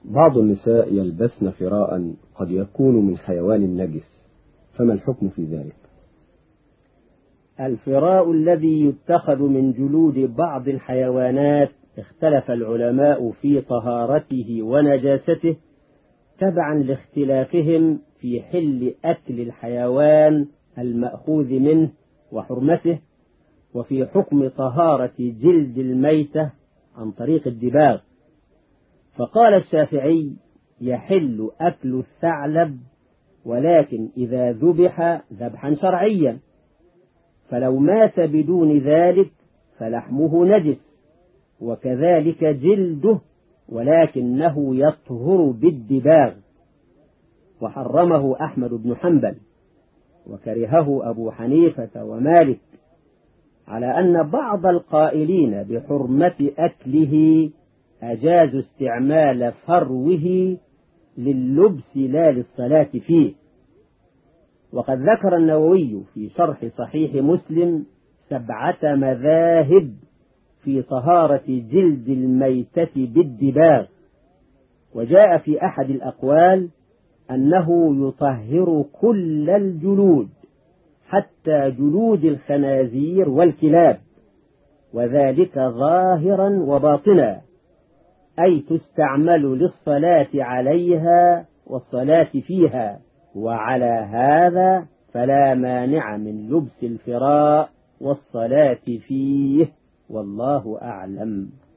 بعض النساء يلبسن فراء قد يكون من حيوان نجس، فما الحكم في ذلك؟ الفراء الذي يتخذ من جلود بعض الحيوانات اختلف العلماء في طهارته ونجاسته تبعا لاختلافهم في حل أكل الحيوان المأخوذ منه وحرمته، وفي حكم طهارة جلد الميتة عن طريق الدباغ. فقال الشافعي: يحل أكل الثعلب ولكن إذا ذبح ذبحا شرعيا، فلو مات بدون ذلك فلحمه نجس، وكذلك جلده ولكنه يطهر بالدباغ. وحرمه أحمد بن حنبل وكرهه أبو حنيفة ومالك، على أن بعض القائلين بحرمة أكله أجازوا استعمال فروه لللبس لا للصلاة فيه. وقد ذكر النووي في شرح صحيح مسلم 7 مذاهب في طهارة جلد الميتة بالدباغ، وجاء في أحد الأقوال أنه يطهر كل الجلود حتى جلود الخنازير والكلاب، وذلك ظاهرا وباطنا، أي تستعمل للصلاة عليها والصلاة فيها. وعلى هذا فلا مانع من لبس الفراء والصلاة فيه، والله أعلم.